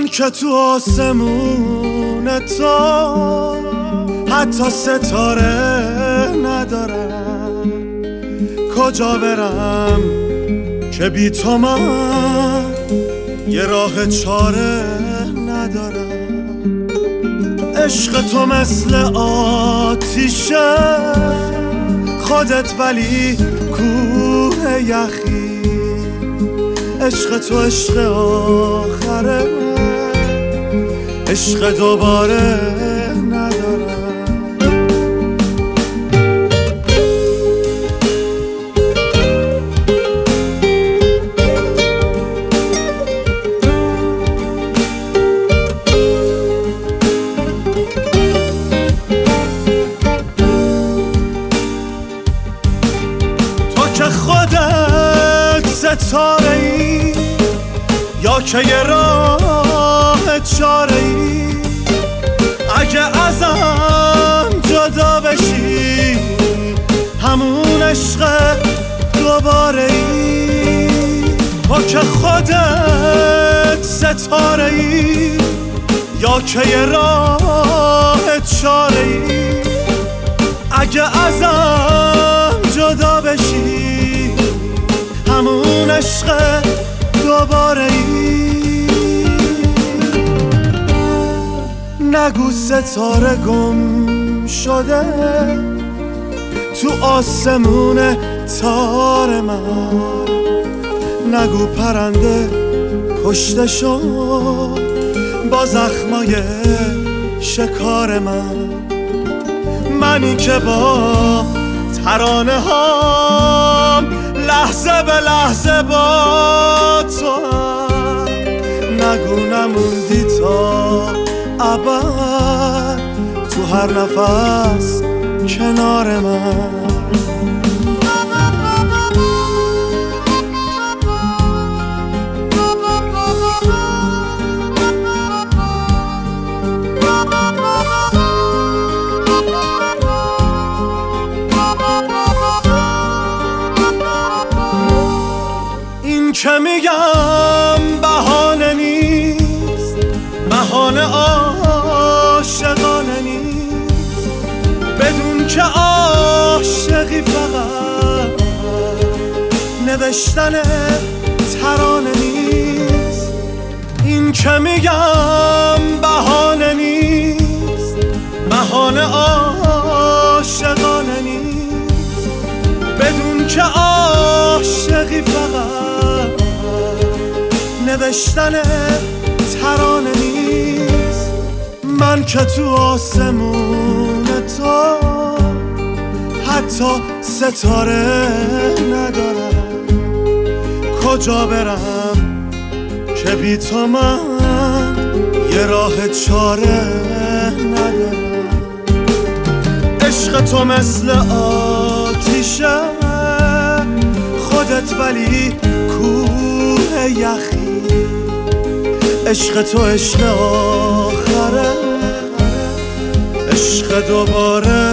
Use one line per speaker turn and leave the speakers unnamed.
که تو آسمون تو حتی ستاره ندارم، کجا برم که بی تو من یه راه چاره ندارم. عشق تو مثل آتیشه، خودت ولی کوه یخی. عشق تو عشق آخره، عشق دوباره ندارم. خودت ستاره ای یا که یه راه چاره ای؟ اگه ازم جدا بشی همون عشق دوباره ای. تو که خودت ستاره ای یا که یه راه چاره ای؟ اگه ازم جدا بشی همون عشق دوباره ای. نگو ستاره گم شده تو آسمون تار من، نگو پرنده کشته شد با زخمای شکار من. منی که با ترانه هام لحظه به لحظه با تو هم، نگو نموندی تا ابد تو هر نفس کنار من. که میگم بهانه نیست، بهانه عاشقانه نیست. بدون که عاشقی فقط نوشتن ترانه نیست. این که میگم بهانه نیست، بهانه عاشقانه نیست. بدون که عاشقی فقط نوشتن ترانه نیست. من که تو آسمون تو حتی ستاره ندارم، کجا برم که بی تو من یه راه چاره ندارم. عشق تو مثل آتیشه، خودت ولی کوه یخی. عشق تو عشق آخره، عشق دوباره